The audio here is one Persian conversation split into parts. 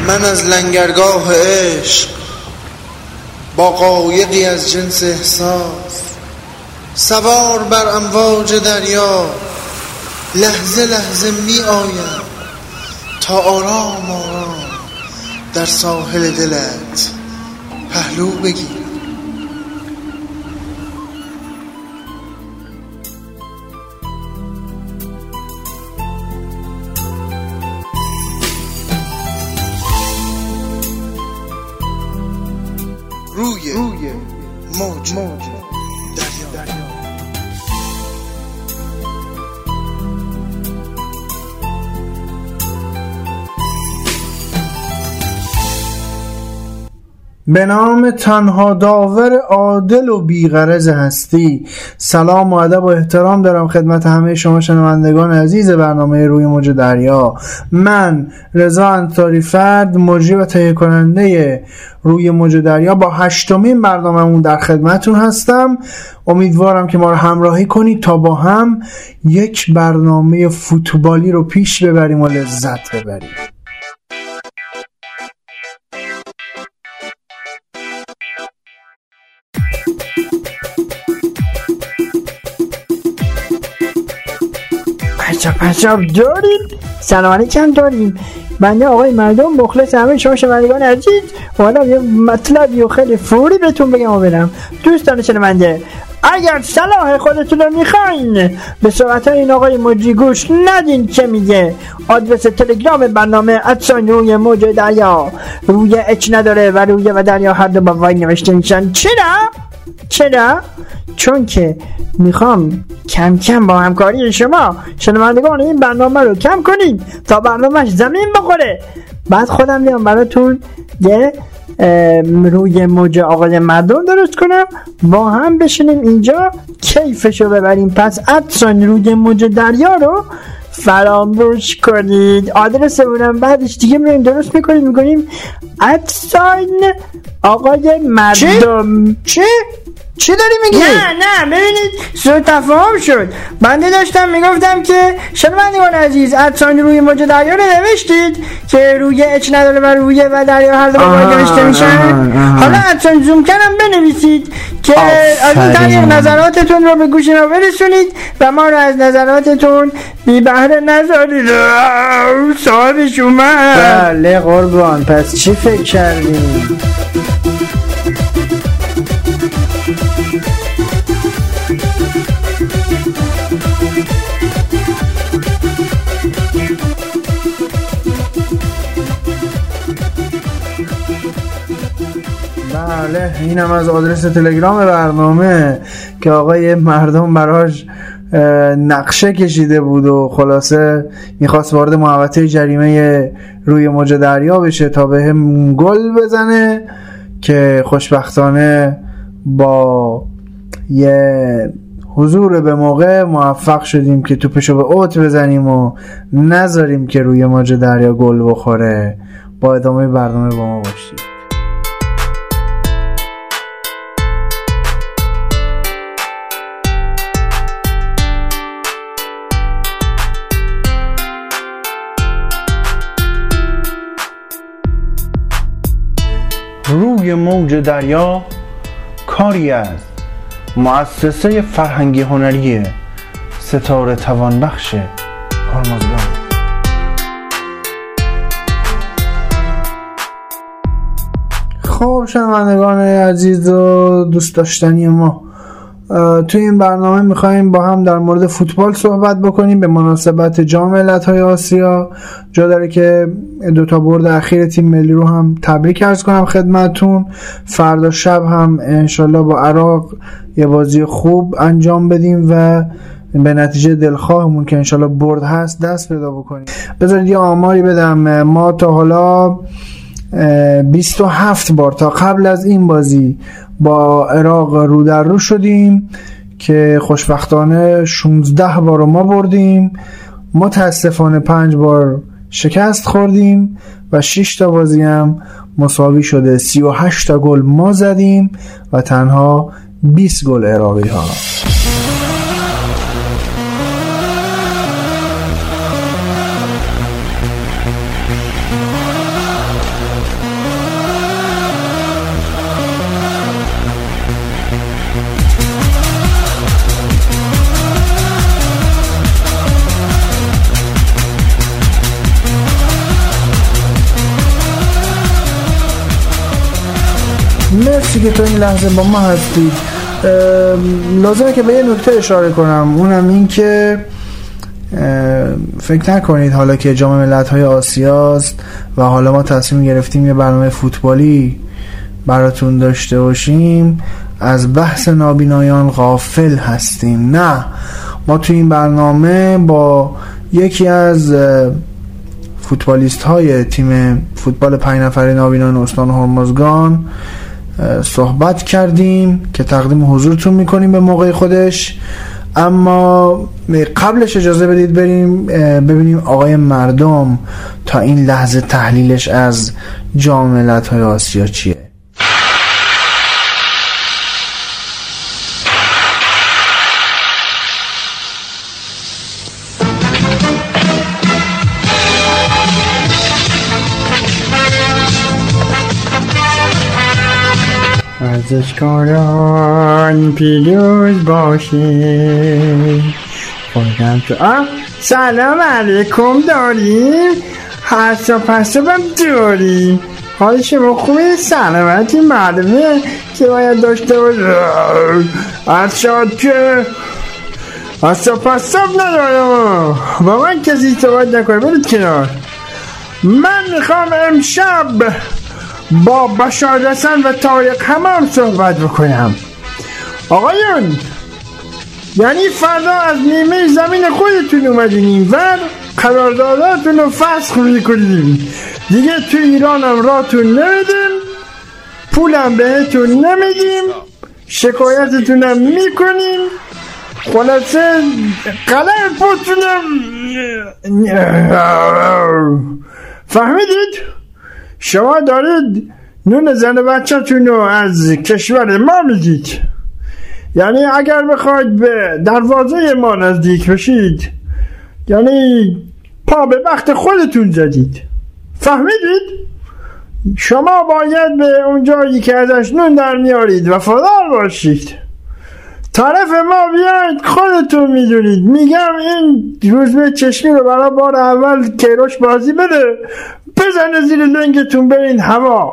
من از لنگرگاه عشق با قایقی از جنس احساس سوار بر امواج دریا لحظه لحظه می آیم تا آرام آرام در ساحل دلت پهلو بگیرم. روی موج دریا. به نام تنها داور عادل و بی‌غرض هستی، سلام و ادب و احترام دارم خدمت همه شما شنوندگان عزیز برنامه روی موج دریا. من رضا انصاری فرد، مجری و تهیه کننده روی موج دریا با 8مین برنامه‌مون در خدمتتون هستم. امیدوارم که ما رو همراهی کنید تا با هم یک برنامه فوتبالی رو پیش ببریم و لذت ببریم. عجب داریم. سلام علیکم داریم. بنده آقای مردم مخلص همه شما شنوندگان عزیز، حالا یه مطلبی خیلی فوری بهتون بگم و برم. دوستان شنونده، اگر صلاح خودتون رو میخواین به صحبت‌های این آقای مجری گوش ندین که میگه آدرس تلگرام برنامه @روی موج دریا، روی اچ نداره و روی و دریا هر دو با وای نوشته میشن. چرا؟ چون که میخوام کم کم با همکاری شما شنوندگان این برنامه رو کم کنیم تا برنامهش زمین بخوره. بعد خودم میام براتون یه روی موج آقای مردم درست کنم، با هم بشینیم اینجا کیفشو ببریم. پس روی موج دریا رو فراموش کنید. آدرس اونم بعدش دیگه میریم درست میکنیم آقای مردم. چی داری میگی؟ نه ببینید سوء تفاهم شد. بنده داشتم میگفتم که شنوندگان عزیز روی موج دریا رو نوشتید که روی اچ نداره و روی و دریا هر دو با نوشته میشن. حالا زوم کردم بنویسید که از این طریق نظراتتون رو به گوش ما برسونید و ما رو از نظراتتون بی بهره نذارید. صاحبش اومد. بله قربان، پس چی فکر کردیم؟ بله، اینم از آدرس تلگرام برنامه که آقای مردم براش نقشه کشیده بود و خلاصه میخواست وارد محوطه جریمه روی موج دریا بشه تا به هم گل بزنه که خوشبختانه با یه حضور به موقع موفق شدیم که توپشو به اوت بزنیم و نذاریم که روی موج دریا گل بخوره. با ادامه برنامه با ما باشید. روی موج دریا کاری از مؤسسه فرهنگی هنری ستاره توانبخش هرمزگان. خب شنوندگان عزیز و دوست داشتنی ما، توی این برنامه میخواییم با هم در مورد فوتبال صحبت بکنیم به مناسبت جام ملت‌های آسیا. جا داره که 2 برد اخیر تیم ملی رو هم تبریک عرض کنم خدمتون. فردا شب هم انشالله با عراق یه بازی خوب انجام بدیم و به نتیجه دلخواهمون که انشالله برد هست دست پیدا بکنیم. بذارید یه آماری بدم. ما تا حالا 27 بار تا قبل از این بازی با عراق رو در رو شدیم که خوشبختانه 16 بار ما بردیم. متاسفانه 5 بار شکست خوردیم و 6 تا بازی هم مساوی شده. 38 تا گل ما زدیم و تنها 20 گل عراقی ها. مرسی که تو این لحظه با ما هستید. لازمه که به یه نکته اشاره کنم، اونم این که فکر نکنید حالا که جام ملت‌های آسیاست و حالا ما تصمیم گرفتیم یه برنامه فوتبالی براتون داشته باشیم از بحث نابینایان غافل هستیم. نه، ما تو این برنامه با یکی از فوتبالیست های تیم فوتبال 5 نفره نابینایان استان هرمزگان صحبت کردیم که تقدیم حضورتون میکنیم به موقع خودش. اما قبلش اجازه بدید بریم ببینیم آقای مردم تا این لحظه تحلیلش از جام ملت‌های آسیا چیه. ورزشکاران پیروز باشید. سلام علیکم داریم، هست و پس هم داریم. حال شما خوبه؟ سلامتی معلومه که باید داشته باید. از شاد که هست و پس هم ندارم، با من کسی صحبت نکنه، برید کنار. من میخوام امشب با بشار رسن و طارق حمام صحبت بکنم. آقایون، یعنی فردا از نیمه زمین خودتون اومدین اینور، قرارداداتون رو فسخ میکنیم دیگه. تو ایران هم راتون نمیدیم، پولم بهتون نمیدیم، شکایتتون هم میکنیم، خلاصه قلم پوتونم. فهمیدید؟ شما دارید نون زن و بچه تون رو از کشور ما میدید. یعنی اگر بخواید به دروازه ما نزدیک بشید، یعنی پا به بخت خودتون زدید. فهمیدید؟ شما باید به اون جایی که ازش نون در میارید وفادار باشید. طرف ما بیاید، خودتون میدونید. میگم این روزبه چشمی رو برای بار اول کیروش بازی بده، بزنه زیر لنگتون برین هوا.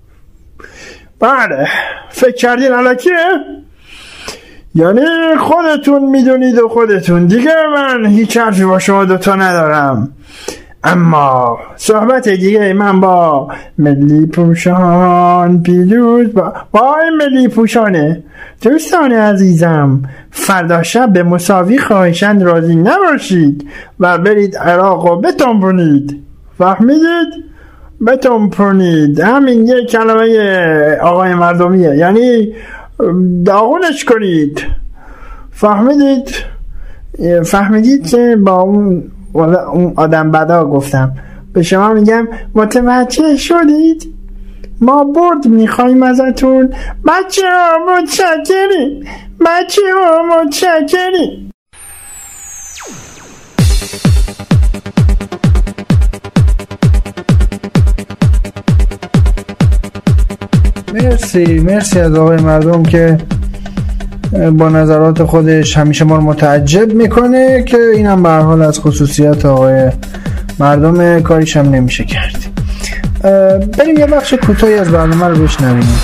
بله، فکر کردین الکیه؟ یعنی خودتون میدونید و خودتون دیگه. من هیچ حرفی با شما دوتا ندارم. اما صحبت دیگه من با ملی پوشان پیروز با ملی پوشانه. دوستان عزیزم، فردا شب به مساوی خواهشاً راضی نباشید و برید عراق و بتنبونید. فهمیدید؟ بتنبونید. همین یک کلمه آقای مردمیه، یعنی داغونش کنید. فهمیدید؟ فهمیدید که با اون آدم بدا گفتم. به شما میگم متوجه شدید؟ ما برد میخوایم ازتون. بچه ها متشکریم، بچه ها متشکریم. مرسی از آقای مردم که با نظرات خودش همیشه ما رو متعجب میکنه، که اینم به هر حال از خصوصیات آقای مردم، کاریش هم نمیشه کرد. بریم یه بخش کوتاهی از برنامه رو بشنویم.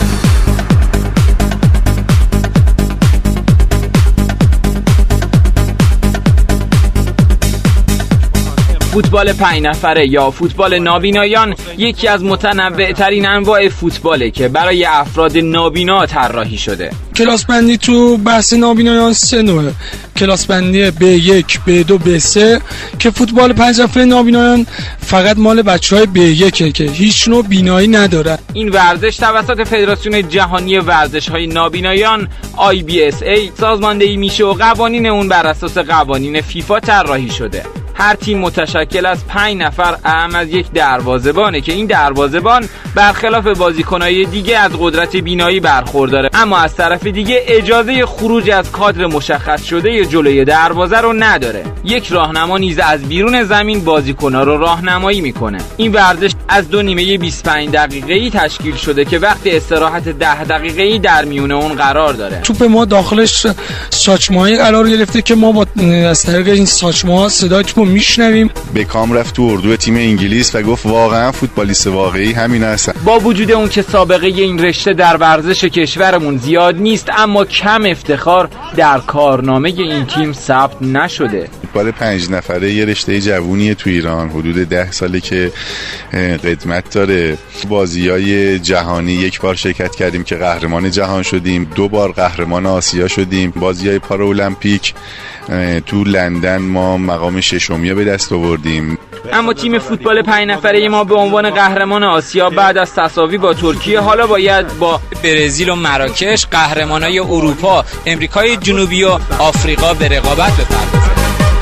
فوتبال 5 نفره یا فوتبال نابینایان یکی از متنوع‌ترین انواع فوتباله که برای افراد نابینا طراحی شده. کلاس بندی تو بحث نابینایان 3 نوعه. کلاس بندی B1، B2، B3 که فوتبال 5 نفره نابینایان فقط مال بچهای B1 که هیچ نوع بینایی نداره. این ورزش توسط فدراسیون جهانی ورزش‌های نابینایان IBSA سازماندهی میشه و قوانین اون بر اساس قوانین فیفا طراحی شده. هر تیم متشکل از 5 نفر اعم از یک دروازه‌بانه که این دروازه‌بان برخلاف بازیکن‌های دیگه از قدرت بینایی برخورداره، اما از طرف دیگه اجازه خروج از کادر مشخص شده جلوی دروازه رو نداره. یک راهنما نیز از بیرون زمین بازیکن‌ها رو راهنمایی میکنه. این ورزش از 2 نیمه 25 دقیقه‌ای تشکیل شده که وقت استراحت 10 دقیقه‌ای در میونه اون قرار داره. توپ ما داخلش ساچمه‌ای قرار گرفته که ما با از طریق این ساچمه‌ها صدای توپ میشنویم. بکام رفت تو اردو تیم انگلیس و گفت واقعا فوتبالیست واقعی همین هستن. با وجود اون که سابقه این رشته در ورزش کشورمون زیاد نیست، اما کم افتخار در کارنامه این تیم ثبت نشده. فوتبال 5 نفره یه رشته جوونیه تو ایران، حدود 10 ساله که قدمت داره. بازی‌های جهانی 1 بار شرکت کردیم که قهرمان جهان شدیم، 2 بار قهرمان آسیا شدیم. بازی‌های پارالمپیک تو لندن ما مقام 6م به دست آوردیم. اما تیم فوتبال 5 نفره ما به عنوان قهرمان آسیا بعد از تساوی با ترکیه حالا باید با برزیل و مراکش، قهرمانای اروپا، امریکای جنوبی و آفریقا به رقابت بپردازه.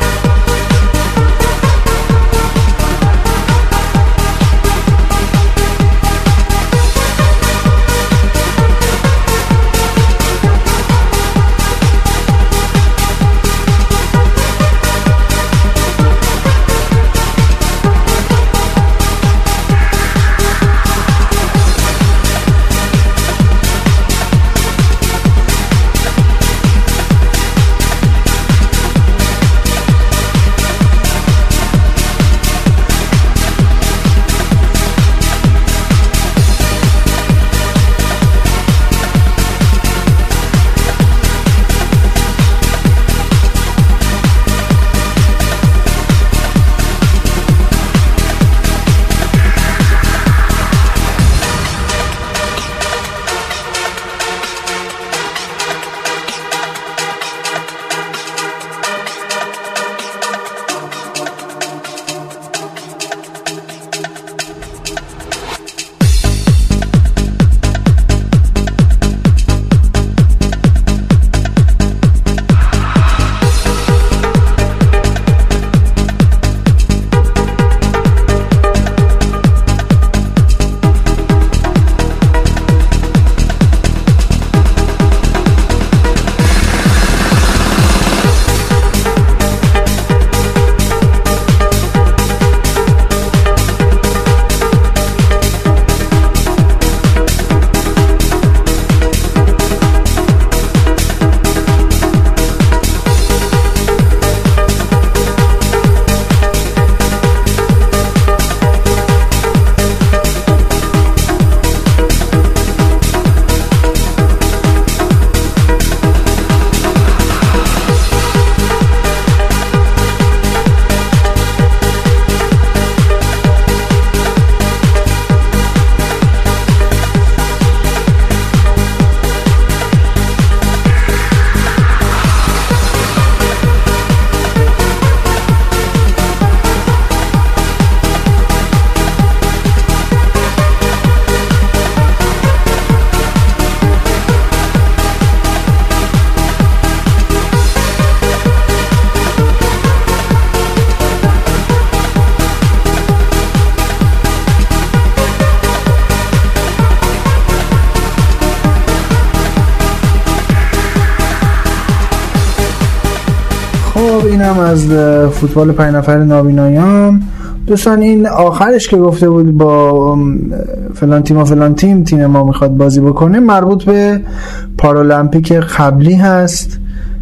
اینم از فوتبال 5 نفر نابینایان. دوستان این آخرش که گفته بود با فلان تیم و فلان تیم ما میخواد بازی بکنه مربوط به پارالمپیک قبلی هست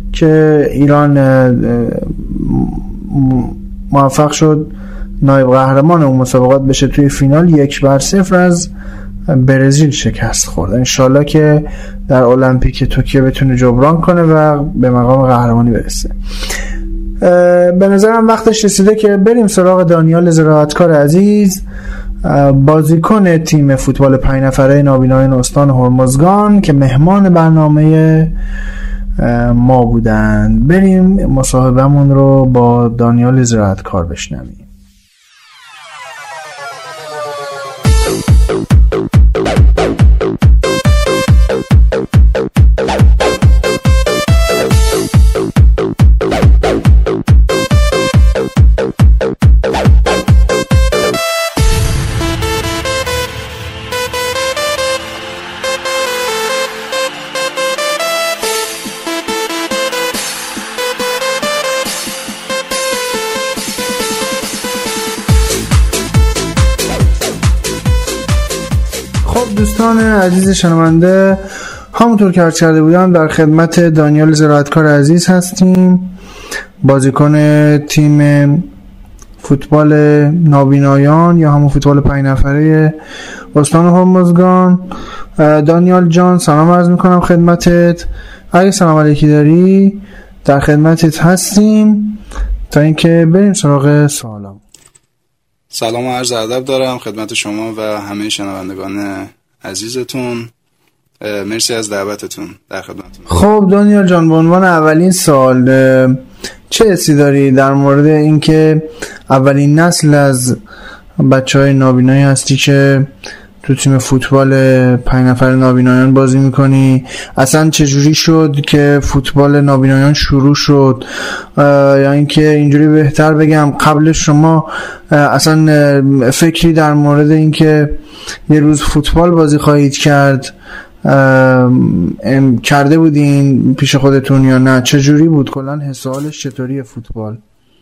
که ایران موفق شد نایب قهرمان اون مسابقات بشه، توی فینال 1-0 از برزیل شکست خورد. انشالله که در المپیک توکیو بتونه جبران کنه و به مقام قهرمانی برسه. به نظرم وقتش رسیده که بریم سراغ دانیال زراعتکار عزیز، بازیکن تیم فوتبال 5 نفره نابینایان استان هرمزگان که مهمان برنامه ما بودن. بریم مصاحبهمون رو با دانیال زراعتکار بشنویم. دوستان عزیز شنونده، همونطور که عرض کرده بودم در خدمت دانیال زراعتکار عزیز هستیم، بازیکن تیم فوتبال نابینایان یا همون فوتبال 5 نفره استان هرمزگان. دانیال جان سلام عرض میکنم خدمتت. اگه سلام علیکی داری در خدمتت هستیم تا اینکه بریم سراغ سوالم. سلام و عرض ادب دارم خدمت شما و همه شنوندگان عزیزتون. مرسی از دعوتتون، در خدمتتون. خب دانیال جان، به عنوان اولین سوال چه حسی داری در مورد اینکه اولین نسل از بچهای نابینایی هستی که تو تیم فوتبال 5 نفر نابینایان بازی میکنی؟ اصلا چجوری شد که فوتبال نابینایان شروع شد؟ یا اینکه اینجوری بهتر بگم قبل شما اصلا فکری در مورد اینکه یه روز فوتبال بازی خواهید کرد کرده بودین پیش خودتون یا نه؟ چجوری بود کلا حس و حالش چطوریه فوتبال؟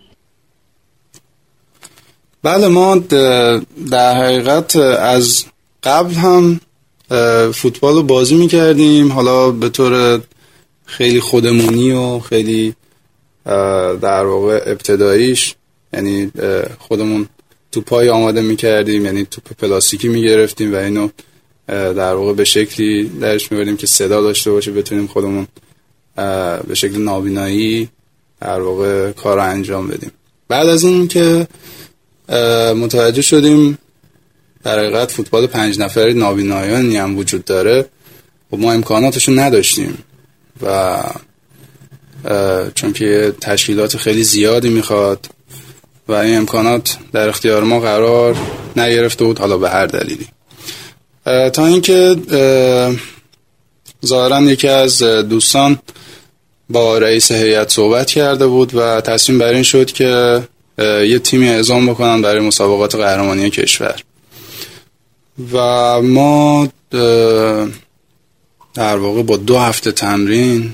بله، ما در حقیقت از قبل هم فوتبال رو بازی میکردیم، حالا به طور خیلی خودمونی و خیلی در واقع ابتداییش، یعنی خودمون توپای آماده میکردیم، یعنی توپ پلاستیکی میگرفتیم و اینو در واقع به شکلی درش میبردیم که صدا داشته باشه، بتونیم خودمون به شکل نابینایی در واقع کار رو انجام بدیم. بعد از این که متوجه شدیم در حقیقت فوتبال 5 نفره نابینایانی هم وجود داره و ما امکاناتشو نداشتیم و چون که تشکیلات خیلی زیادی میخواد و این امکانات در اختیار ما قرار نگرفته بود، حالا به هر دلیلی، تا اینکه ظاهرا یکی از دوستان با رئیس هیئت صحبت کرده بود و تصمیم بر این شد که یه تیمی اعزام بکنن برای مسابقات قهرمانی کشور و ما در واقع با 2 هفته تمرین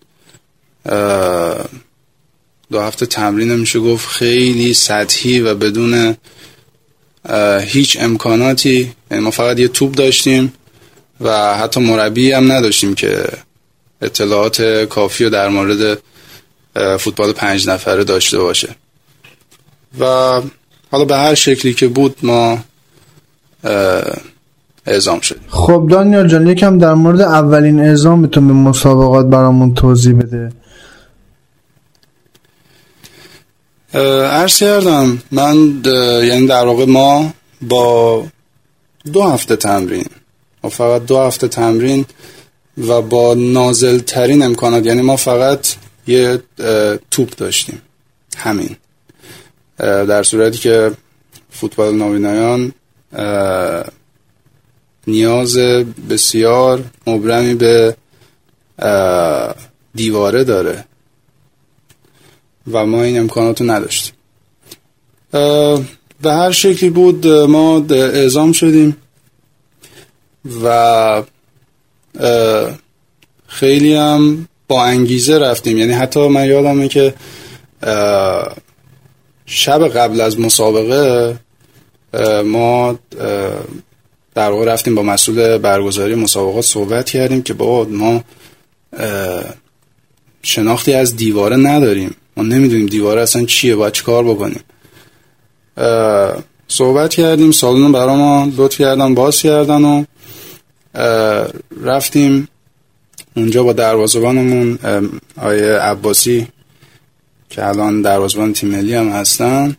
2 هفته تمرین میشه گفت خیلی سطحی و بدون هیچ امکاناتی، یعنی ما فقط یه توپ داشتیم و حتی مربی هم نداشتیم که اطلاعات کافی رو در مورد فوتبال 5 نفره داشته باشه و حالا به هر شکلی که بود ما اعزام شدیم. خب دانیال جان، یکم در مورد اولین اعزامتون به مسابقات برامون توضیح بده. عرض کردم من یعنی در واقع ما با 2 هفته تمرین و فقط 2 هفته تمرین و با نازل ترین امکانات، یعنی ما فقط یه توپ داشتیم، همین، در صورتی که فوتبال نابینایان نیاز بسیار مبرمی به دیواره داره و ما این امکاناتو نداشتیم. به هر شکلی بود ما اعزام شدیم و خیلی هم با انگیزه رفتیم، یعنی حتی من یادمه که شب قبل از مسابقه ما در واقع رفتیم با مسئول برگزاری مسابقات صحبت کردیم که بابا ما شناختی از دیواره نداریم، ما نمیدونیم دیواره اصلا چیه، باید چی کار بکنیم. صحبت کردیم، سالن برای ما لطف کردن باز کردن و رفتیم اونجا با دروازه‌بانمون آیه عباسی که الان دروازه‌بان تیم ملی هم هستن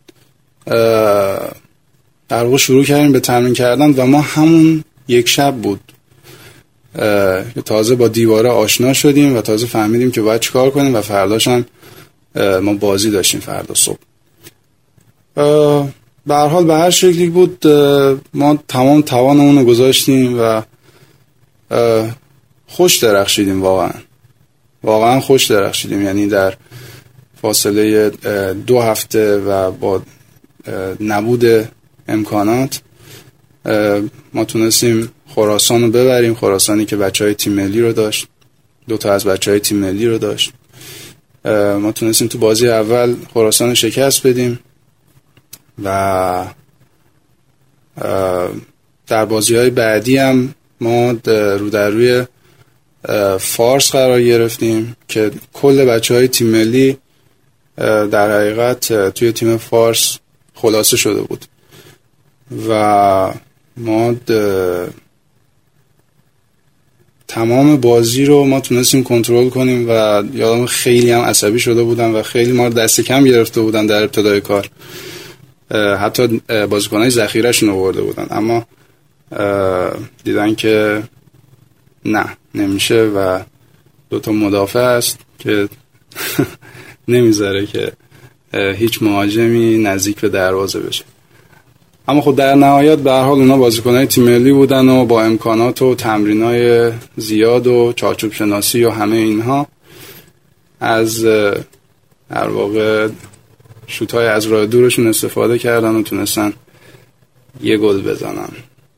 در واقع شروع کردیم به تمرین کردن و ما همون یک شب بود که تازه با دیواره آشنا شدیم و تازه فهمیدیم که باید چیکار کنیم و فرداش هم ما بازی داشتیم فردا صبح. به هر حال به هر شکلی بود ما تمام توانمون رو گذاشتیم و خوش درخشیدیم، واقعا خوش درخشیدیم، یعنی در فاصله 2 هفته و با نبود امکانات ما تونستیم خراسان رو ببریم، خراسانی که بچهای تیم ملی رو داشت، 2 تا از بچهای تیم ملی رو داشت. ما تونستیم تو بازی اول خراسان رو شکست بدیم و در بازی‌های بعدی هم ما رو در روی فارس قرار گرفتیم که کل بچه‌های تیم ملی در حقیقت توی تیم فارس خلاصه شده بود و ما تمام بازی رو ما تونستیم کنترل کنیم و یادم خیلی هم عصبی شده بودن و خیلی ما رو دست کم گرفته بودن در ابتدای کار، حتی بازیکنای ذخیره‌شون آورده بودن، اما دیدن که نه نمیشه و دوتا مدافع است که نمیذاره که هیچ مهاجمی نزدیک به دروازه بشه. اما خب در نهایت به هر حال اونا بازیکنای تیم ملی بودن و با امکانات و تمرینای زیاد و چارچوب شناسی و همه اینها از در واقع شوت‌های از راه دورشون استفاده کردن و تونستن یه گل بزنن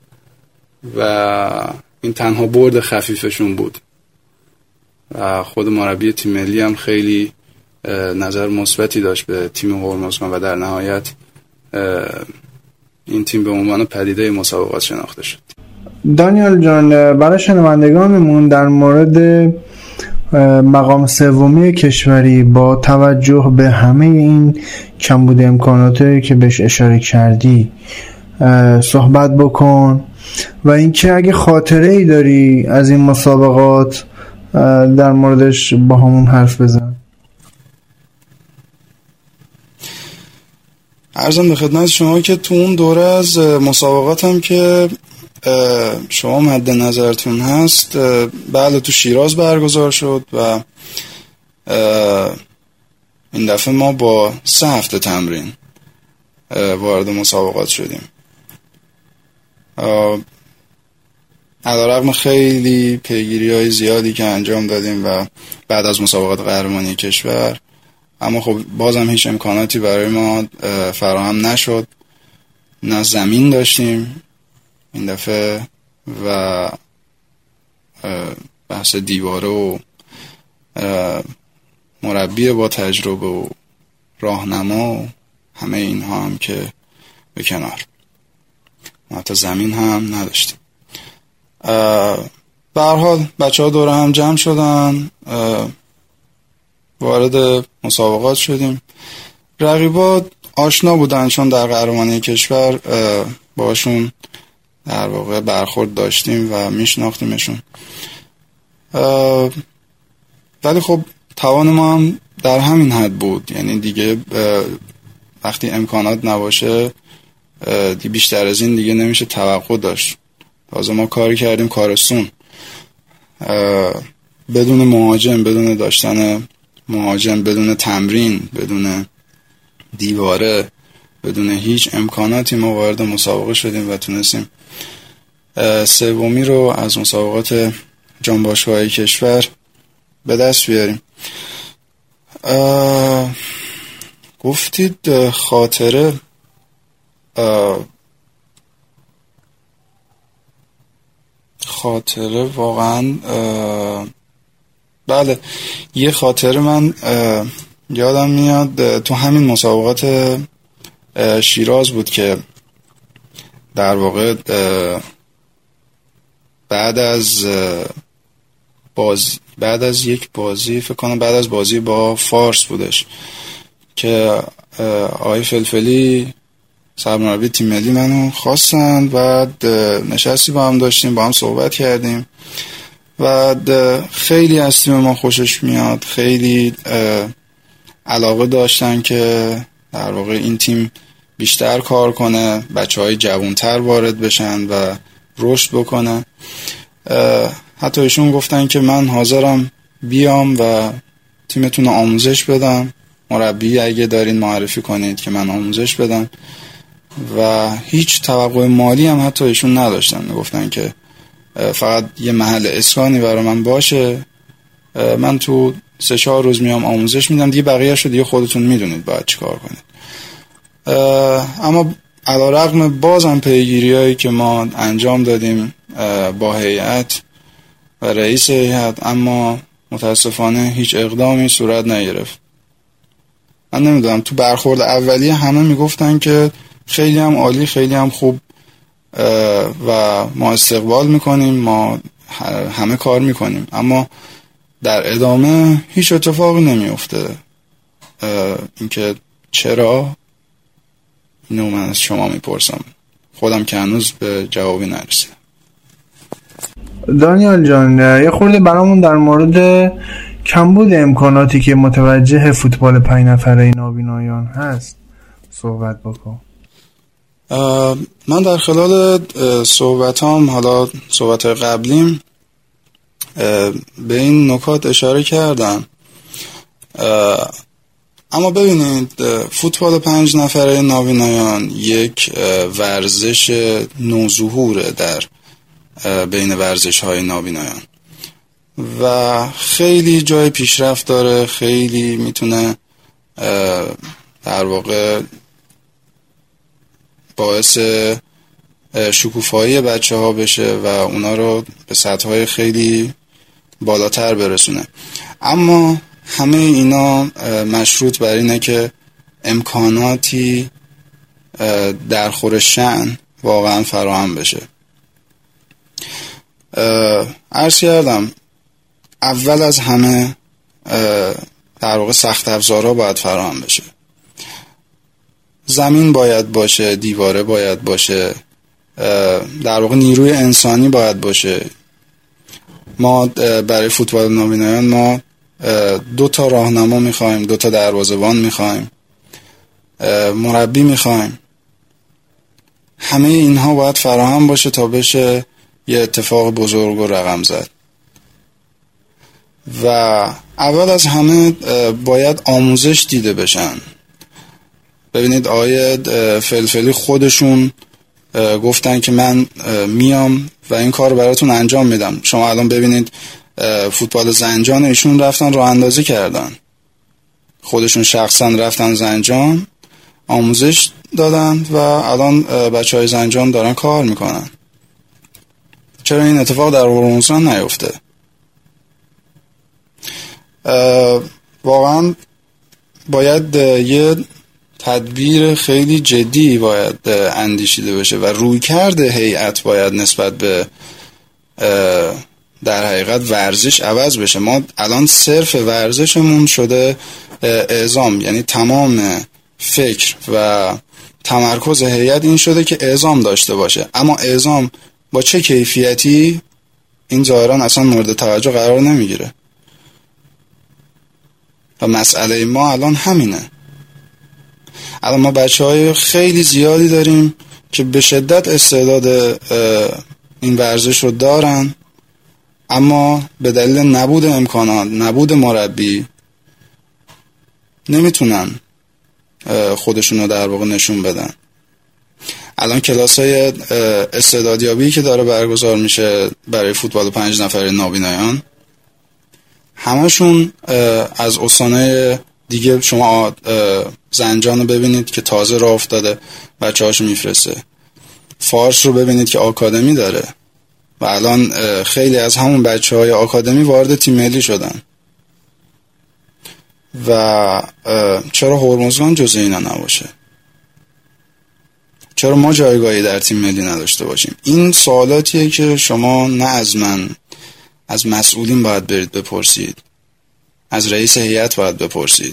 و این تنها برد خفیفشون بود و خود مربی تیم ملی هم خیلی نظر مثبتی داشت به تیم هرمزگان و در نهایت این تیم به عنوان پدیده مسابقات شناخته شد. دانیال جان، برای شنوندگانمون در مورد مقام سومی کشوری با توجه به همه این کمبود امکاناتی که بهش اشاره کردی صحبت بکن و اینکه اگه خاطره ای داری از این مسابقات در موردش با همون حرف بزن. عرضم به خدمت شما که تو اون دوره از مسابقات هم که شما مد نظرتون هست، بله تو شیراز برگزار شد و این دفعه ما با 3 هفته تمرین وارد مسابقات شدیم. علیرغم خیلی پیگیری‌های زیادی که انجام دادیم و بعد از مسابقات قهرمانی کشور، اما خب بازم هیچ امکاناتی برای ما فراهم نشد. نه زمین داشتیم این دفعه و بحث دیواره و مربی با تجربه و راهنما و همه اینها هم که به کنار، حتی زمین هم نداشتیم. به هر حال بچه‌ها دوره هم جمع شدن، وارد مسابقات شدیم. رقیبات آشنا بودن چون در قهرمانی کشور باشون در واقع برخورد داشتیم و میشناختیمشون، ولی خب توان ما هم در همین حد بود، یعنی دیگه وقتی امکانات نباشه بیشتر از این دیگه نمیشه توقع داشت. تازه ما کاری کردیم کارستون، بدون مهاجم، بدون داشتن مهاجم، بدون تمرین، بدون دیواره، بدون هیچ امکاناتی ما وارد مسابقه شدیم و تونستیم سومی رو از مسابقات جانباشگاه‌های کشور به دست بیاریم. گفتید خاطره، واقعا بله، یه خاطره من یادم میاد تو همین مسابقات شیراز بود که در واقع بعد از یک بازی، فکر کنم بعد از بازی با فارس بودش که آقای فلفلی سرمربی تیم ملی منو خواستن و نشستی با هم داشتیم، با هم صحبت کردیم و خیلی از تیم ما خوشش میاد، خیلی علاقه داشتن که در واقع این تیم بیشتر کار کنه، بچه‌های جوان‌تر وارد بشن و رشد بکنه. حتی ایشون گفتن که من حاضرم بیام و تیمتون رو آموزش بدم، مربی اگه دارین معرفی کنید که من آموزش بدم، و هیچ توقع مالی هم حتی ایشون نداشتن. گفتن که فقط یه محل اسکانی برای من باشه، من تو 3-4 روز میام آموزش میدم، دیگه بقیه‌اش رو دیگه خودتون میدونید باید چی کار کنید. اما علیرغم بازم پیگیری‌هایی که ما انجام دادیم با هیئت و رئیس هیئت، اما متاسفانه هیچ اقدامی صورت نگرفت. من نمیدونم، تو برخورد اولیه همه میگفتن که خیلی هم عالی، خیلی هم خوب و ما استقبال میکنیم، ما همه کار میکنیم، اما در ادامه هیچ اتفاقی نمیفته. اینکه چرا اینو من از شما میپرسم، خودم که هنوز به جوابی نرسیدم. دانیال جان، یه خورده برامون در مورد کمبود امکاناتی که متوجه فوتبال 5 نفره نابینایان هست صحبت بکن. من در خلال صحبتام، حالا صحبت قبلیم، به این نکات اشاره کردم. اما ببینید، فوتبال 5 نفره نابینایان یک ورزش نوظهوره در بین ورزش‌های نابینایان و خیلی جای پیشرفت داره، خیلی میتونه در واقع باعث شکوفایی بچه ها بشه و اونا رو به سطح‌های خیلی بالاتر برسونه. اما همه اینا مشروط بر اینه که امکاناتی در خور شأن واقعا فراهم بشه. عرض کردم اول از همه در واقع سخت افزارها باید فراهم بشه. زمین باید باشه، دیواره باید باشه، در واقع نیروی انسانی باید باشه. ما برای فوتبال نابینایان ما 2 تا راهنما میخوایم، 2 تا دروازه‌بان میخوایم، مربی میخوایم. همه اینها باید فراهم باشه تا بشه یه اتفاق بزرگ و رقم زد. و اول از همه باید آموزش دیده بشن. ببینید آقای فلفلی خودشون گفتن که من میام و این کار براتون انجام میدم. شما الان ببینید فوتبال زنجان ایشون رفتن راه اندازی کردن، خودشون شخصا رفتن زنجان آموزش دادن و الان بچهای زنجان دارن کار میکنن. چرا این اتفاق در هرمزگان نیفته؟ واقعا باید یه تدبیر خیلی جدی باید اندیشیده بشه و رویکرد هیئت باید نسبت به در حقیقت ورزش عوض بشه. ما الان صرف ورزشمون شده اعزام، یعنی تمام فکر و تمرکز هیئت این شده که اعزام داشته باشه. اما اعزام با چه کیفیتی این ظاهرا اصلا مورد توجه قرار نمیگیره و مسئله ما الان همینه. الان ما بچه‌های خیلی زیادی داریم که به شدت استعداد این ورزش رو دارن، اما به دلیل نبود امکانات، نبود مربی، نمیتونن خودشون رو در واقع نشون بدن. الان کلاس‌های استعدادیابی که داره برگزار میشه برای فوتبال 5 نفره نابینایان، همشون از استان‌های دیگه، شما زنجان رو ببینید که تازه راه افتاده بچه‌هاشو میفرسته، فارس رو ببینید که آکادمی داره و الان خیلی از همون بچه‌های آکادمی وارد تیم ملی شدن. و چرا هرمزگان جزء اینا نباشه؟ چرا ما جایگاهی در تیم ملی نداشته باشیم؟ این سوالاتیه که شما نه از من، از مسئولین باید برید بپرسید، از رئیس هیئت باید بپرسید،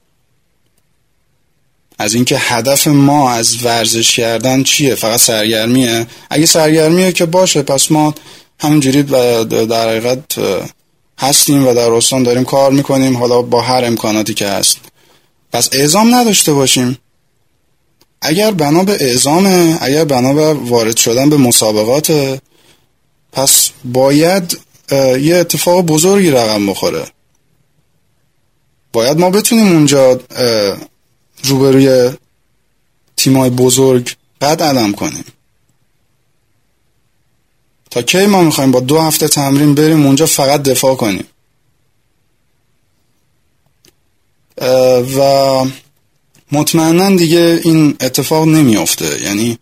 از اینکه هدف ما از ورزش کردن چیه؟ فقط سرگرمیه؟ اگه سرگرمیه که باشه، پس ما همینجوری در حقیقت هستیم و در استان داریم کار میکنیم، حالا با هر امکاناتی که هست. پس اعزام نداشته باشیم. اگر بنا به اعزامه، اگر بنا به وارد شدن به مسابقات، پس باید یه اتفاق بزرگی رقم بخوره. باید ما بتونیم اونجا روبروی تیمای بزرگ قد علم کنیم. تا کی ما میخوایم با 2 هفته تمرین بریم اونجا فقط دفاع کنیم؟ و مطمئنا دیگه این اتفاق نمیافته. یعنی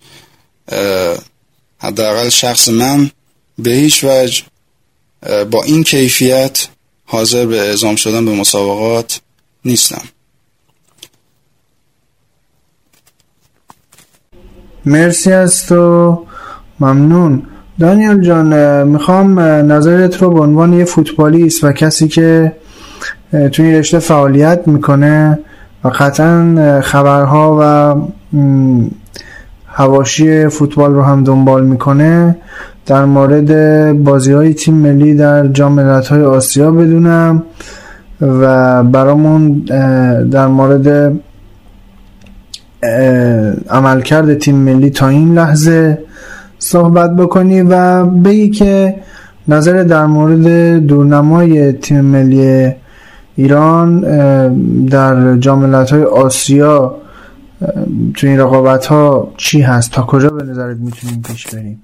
حداقل شخص من به هیچ وجه با این کیفیت حاضر به اعزام شدن به مسابقات نیستم. مرسی از تو، ممنون. دانیال جان، میخوام نظرت رو به عنوان یه فوتبالیست و کسی که توی این رشته فعالیت میکنه و قطعا خبرها و حواشی فوتبال رو هم دنبال میکنه در مورد بازی‌های تیم ملی در جام ملت‌های آسیا بدونم و برامون در مورد عملکرد تیم ملی تا این لحظه صحبت بکنی و بگی که نظر در مورد دورنمای تیم ملی ایران در جام ملت‌های آسیا تو این رقابت‌ها چی هست؟ تا کجا به نظرت میتونیم پیش بریم؟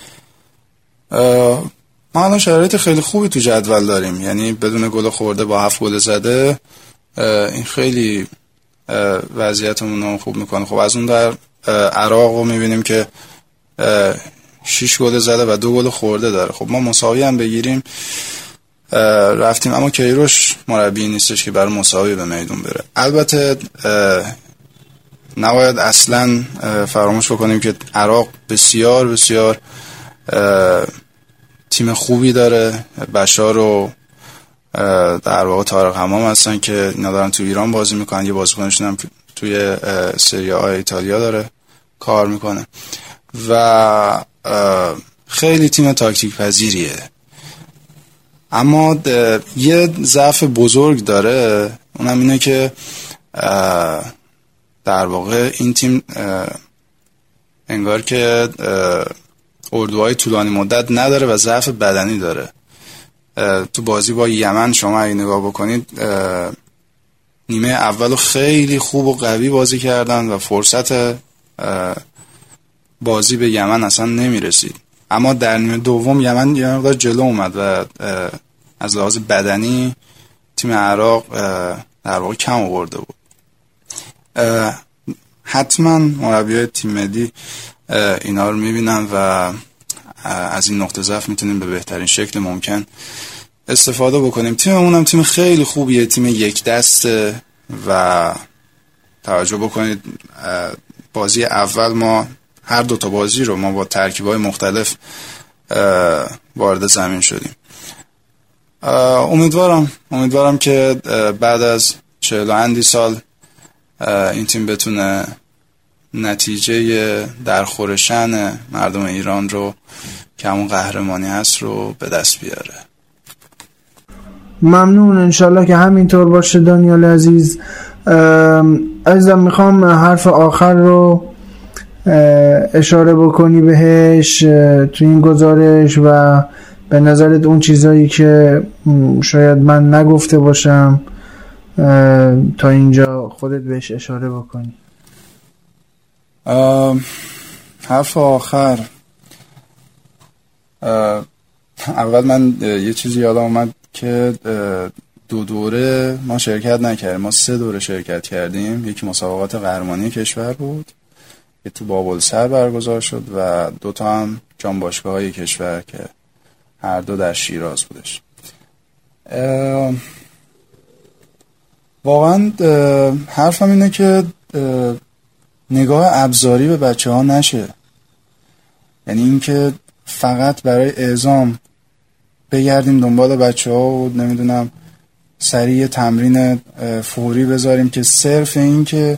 ما الان شرایط خیلی خوبی تو جدول داریم، یعنی بدون گل خورده با 7 گل زده، این خیلی وضعیتمون رو خوب میکنه. خب از اون در عراق رو میبینیم که 6 گل زده و 2 گل خورده داره. خب ما مساوی هم بگیریم رفتیم، اما کیروش مربی نیستش که برای مساوی به میدون بره. البته نباید اصلا فراموش بکنیم که عراق بسیار بسیار تیم خوبی داره. بشار و در واقع طارق حمام هستن که اینا دارن تو ایران بازی میکنن، یه بازیکنشون هم توی سری آ ایتالیا داره کار میکنه و خیلی تیم تاکتیک پذیریه. اما یه ضعف بزرگ داره، اونم اینه که در واقع این تیم انگار که اردوهای طولانی مدت نداره و ضعف بدنی داره. تو بازی با یمن شما اگه نگاه بکنید نیمه اولو خیلی خوب و قوی بازی کردن و فرصت بازی به یمن اصلا نمیرسید، اما در نیمه دوم یمن یه مقدار جلو اومد و از لحاظ بدنی تیم عراق در واقع کم آورده بود. حتما مربیای تیم ملی اینا رو میبینن و از این نقطه ضعف میتونیم به بهترین شکل ممکن استفاده بکنیم. تیممون هم تیم خیلی خوبیه، تیم یک دسته و توجه بکنید بازی اول ما هر دوتا بازی رو ما با ترکیب‌های مختلف وارد زمین شدیم. امیدوارم که بعد از 40 اندی سال این تیم بتونه نتیجه درخورشن مردم ایران رو که همون قهرمانی هست رو به دست بیاره. ممنون، انشالله که همینطور باشه. دانیال عزیز عزیزم میخوام حرف آخر رو اشاره بکنی بهش تو این گزارش و به نظرت اون چیزایی که شاید من نگفته باشم تا اینجا خودت بهش اشاره بکنی. حرف آخر، اول من یه چیزی یادم اومد که 2 دوره ما شرکت نکردیم، ما 3 دوره شرکت کردیم. یکی مسابقات قهرمانی کشور بود که تو بابلسر برگزار شد و 2 تا هم جام باشگاه‌های کشور که هر دو در شیراز بودش. واقعا حرفم اینه که نگاه ابزاری به بچه ها نشه، یعنی این که فقط برای اعزام بگردیم دنبال بچه ها و نمیدونم سریع تمرین فوری بذاریم که صرف این که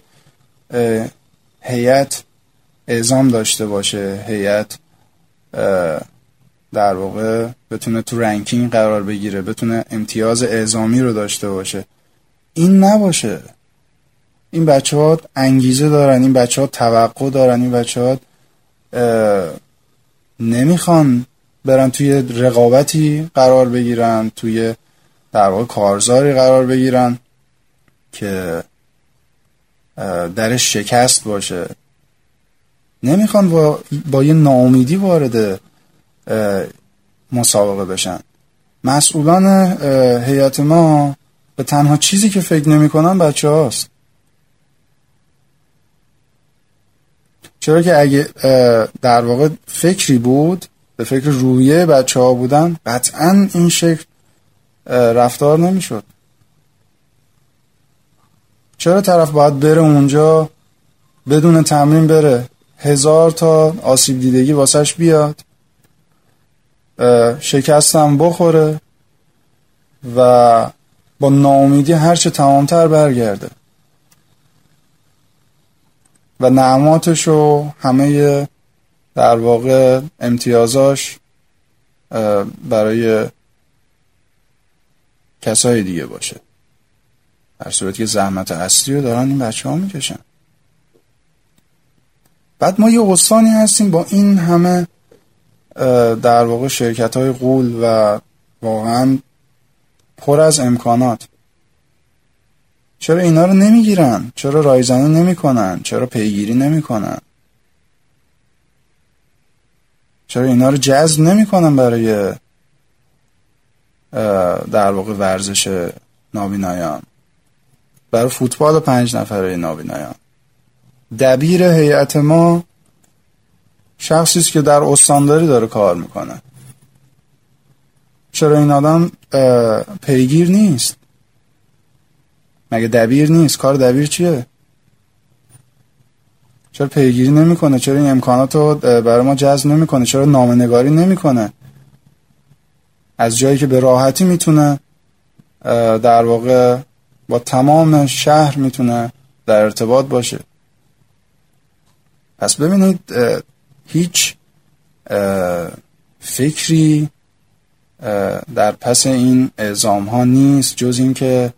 هیئت اعزام داشته باشه، هیئت در واقع بتونه تو رنکینگ قرار بگیره، بتونه امتیاز اعزامی رو داشته باشه، این نباشه. این بچه ها انگیزه دارن، این بچه ها توقع دارن، این بچه ها نمیخوان برن توی رقابتی قرار بگیرن، توی در واقع کارزاری قرار بگیرن که درش شکست باشه. نمیخوان با یه ناامیدی وارد مسابقه بشن. مسئولان هیئت ما به تنها چیزی که فکر نمی‌کنن بچه هاست. چرا که اگه در واقع فکری بود، به فکر رویه بچه ها بودن، قطعاً این شکل رفتار نمی‌شد. چرا طرف باید بره اونجا بدون تمرین بره، 1000 تا آسیب دیدگی واسش بیاد، شکستم بخوره و با ناامیدی هرچه تمامتر برگرده؟ و نعماتش و همه در واقع امتیازاش برای کسای دیگه باشه، در صورتی که زحمت اصلی رو دارن این بچه ها میکشن. بعد ما یه استانی هستیم با این همه در واقع شرکت های غول و واقعا پر از امکانات، چرا اینا رو نمیگیرن؟ چرا رایزنی نمی کنن؟ چرا پیگیری نمی کنن؟ چرا اینا رو جذب نمی کنن برای در واقع ورزش نابینایان، برای فوتبال 5 نفره نابینایان؟ دبیر هیئت ما شخصی است که در استانداری داره کار میکنه، چرا این آدم پیگیر نیست؟ مگه دبیر نیست؟ کار دبیر چیه؟ چرا پیگیری نمیکنه؟ چرا این امکانات رو برای ما جذب نمیکنه؟ چرا نامه‌نگاری نمیکنه؟ از جایی که به راحتی میتونه در واقع با تمام شهر میتونه در ارتباط باشه. پس ببینید هیچ فکری در پس این اعزام ها نیست جز این که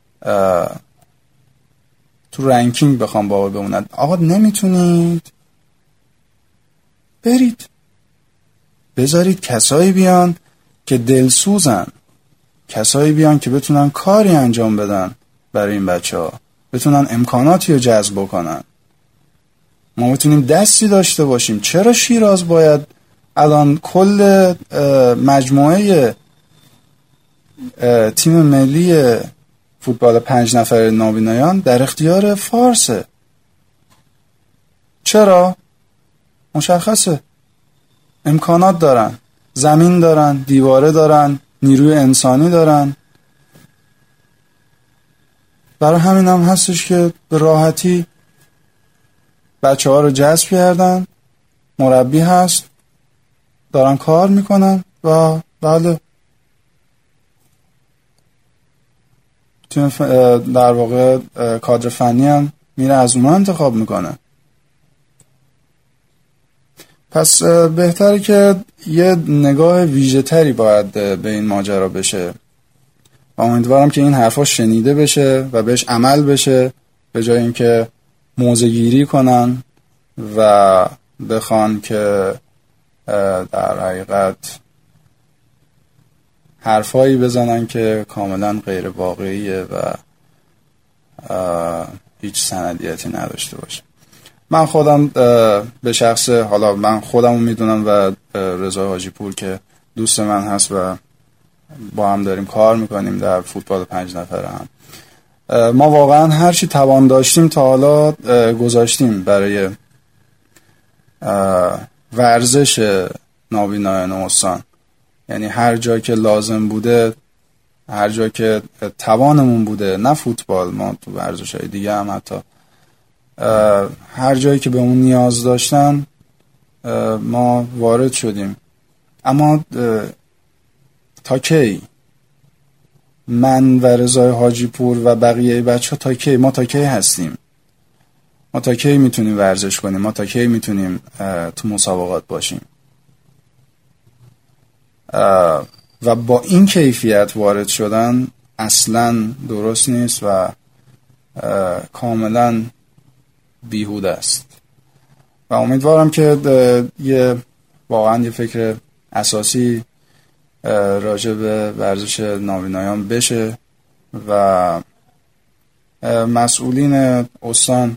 تو رنکینگ بخوام باقی بمونن. آقا نمیتونید برید بذارید کسایی بیان که دلسوزن، کسایی بیان که بتونن کاری انجام بدن برای این بچه ها، بتونن امکاناتی رو جذب بکنن، ما بتونیم دستی داشته باشیم. چرا شیراز باید الان کل مجموعه تیم ملی فوتبال 5 نفره نابینایان در اختیار فارسه؟ چرا؟ مشخصه، امکانات دارن، زمین دارن، دیواره دارن، نیروی انسانی دارن. برای همین هم هستش که به راحتی بچه ها رو جذب کردن، مربی هست، دارن کار میکنن و بله تیم در واقع کادر فنی هم میره از اونها انتخاب میکنه. پس بهتره که یه نگاه ویژه تری باید به این ماجرا بشه و امیدوارم که این حرفا شنیده بشه و بهش عمل بشه، به جای اینکه موضع‌گیری کنن و بخوان که در حقیقت حرفایی بزنن که کاملا غیر واقعیه و هیچ سندیتی نداشته باشه. من خودم به شخص، حالا من خودمو میدونم و رضا حاجی پور که دوست من هست و با هم داریم کار میکنیم در فوتبال 5 نفره هم، ما واقعا هر چی توان داشتیم تا حالا گذاشتیم برای ورزش نابینایان استان. یعنی هر جا که لازم بوده، هر جا که توانمون بوده، نه فوتبال، ما تو ورزش‌های دیگه هم حتی هر جایی که به اون نیاز داشتن ما وارد شدیم. اما تا کی؟ من و رضای حاجی پور و بقیه بچه ها تا کی؟ ما تا کی هستیم؟ ما تا کی میتونیم ورزش کنیم؟ ما تا کی میتونیم تو مسابقات باشیم؟ و با این کیفیت وارد شدن اصلا درست نیست و کاملا بیهوده است و امیدوارم که واقعا یه فکر اساسی راجع به ورزش نابینایان بشه و مسئولین استان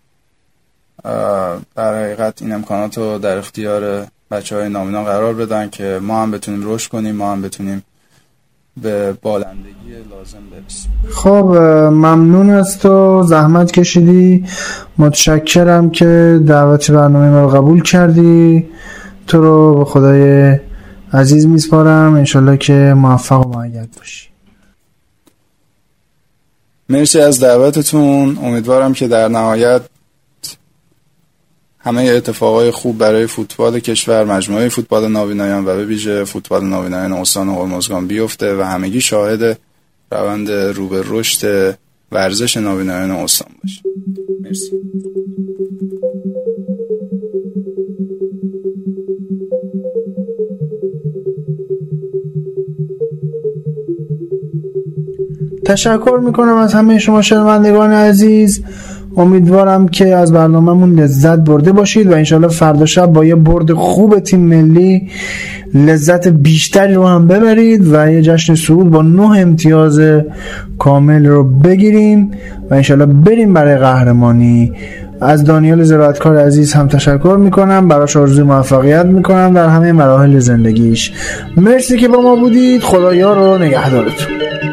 در حقیقت این امکانات رو در اختیار بچه‌های نابینا قرار بدن که ما هم بتونیم رشد کنیم، ما هم بتونیم به بالندگی لازم برسیم. خب ممنون از تو، زحمت کشیدی، متشکرم که دعوت برنامه ما رو قبول کردی. تو رو به خدای عزیز میسپارم، انشالله که موفق و مؤید باشی. مرسی از دعوتتون. امیدوارم که در نهایت همه اتفاقای خوب برای فوتبال کشور، مجموعه فوتبال نابینایان و به ویژه فوتبال نابینایان استان هرمزگان بیفته و همگی شاهد روند رو به رشد ورزش نابینایان استان باشه. مرسی. تشکر میکنم از همه شما شنوندگان عزیز. امیدوارم که از برنامه‌مون لذت برده باشید و انشالله فردا شب با یه برد خوب تیم ملی لذت بیشتری رو هم ببرید و یه جشن صعود با 9 امتیاز کامل رو بگیریم و انشالله بریم برای قهرمانی. از دانیال زراعتکار عزیز هم تشکر میکنم، براش آرزوی موفقیت میکنم در همه مراحل زندگیش. مرسی که با ما بودید. خدایا رو نگهدارتون.